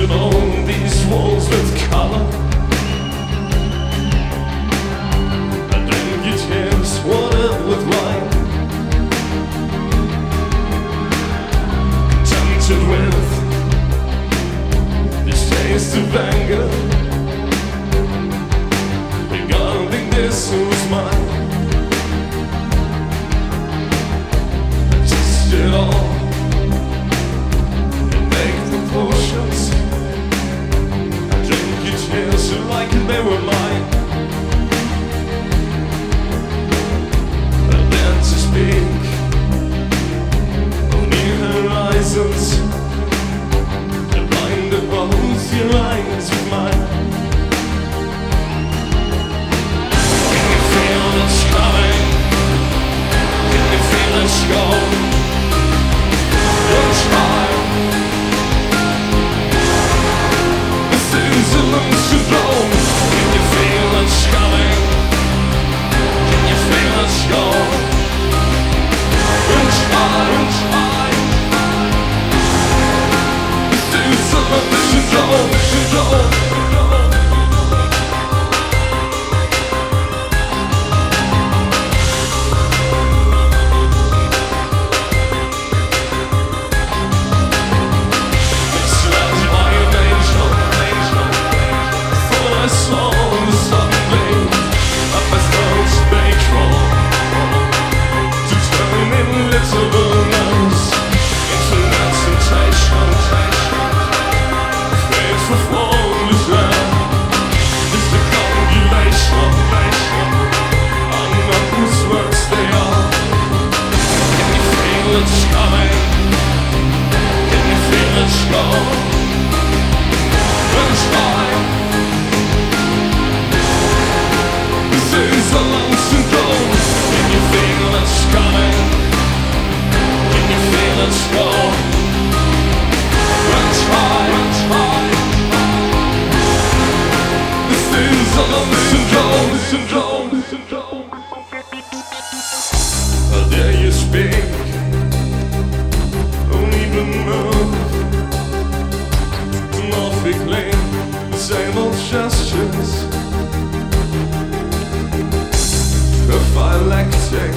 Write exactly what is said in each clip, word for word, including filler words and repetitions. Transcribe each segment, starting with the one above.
painted on these walls with color, and then you tears watered with wine, tempted with this taste of anger, regarding this was mine. Just it all in make proportions. I drink your tears like they were mine, and then to speak of new horizons, and blind both your eyes with mine. Can you feel it's coming? Can you feel it's gone? It's time. This is a lung syndrome. Can you feel it's coming? Can you feel it's gone? It's time. It's time. This is a lung syndrome. Syndrome. It's coming. Can you feel it's gone? It's time. This is a lung syndrome. Can you feel it's coming? Can you feel it's gone? It's time. It's time. This is a lung syndrome. Syndrome. Syndrome. How dare you speak? Morphically, the same old gestures, prophylactic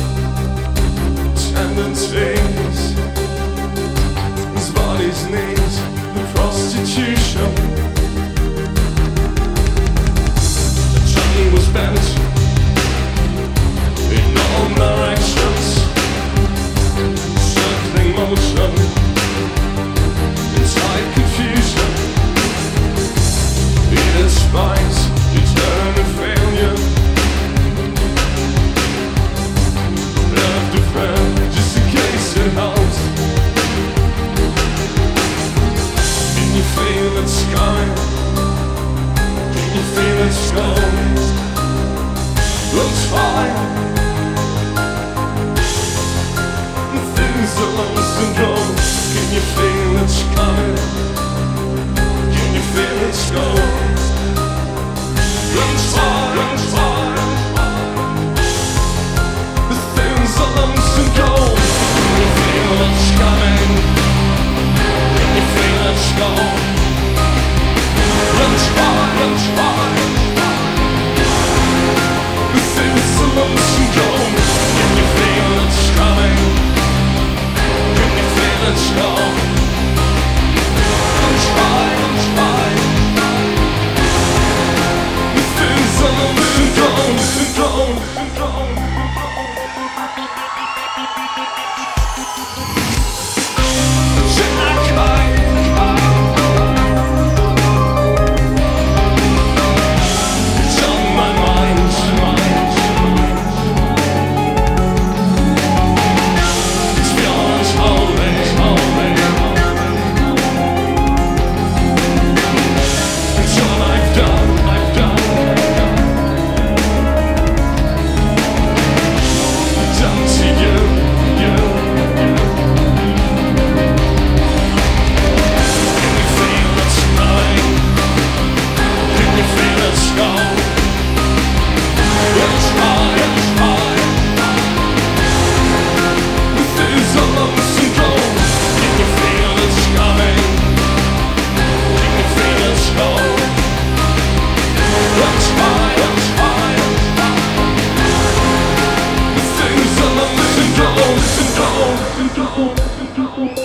tendencies. His body's needs the prostitution. The train was bent in all directions, circling motion. Inside confusion, it despise eternal failure. Left a friend just in case it helps. Can you feel it's coming? Can you feel it's gone? Looks fine. Things are lost and drawn. Can you feel it's coming? Can you feel it's gone? It's fine, it's fine. The things are lost and gone. Can you feel it's coming? Can you feel it's gone? It's fine, it's fine. The things are lost and gone. Can you feel it's coming? Can you feel it's gone? It's fine, it's fine. go, let it go, let it go.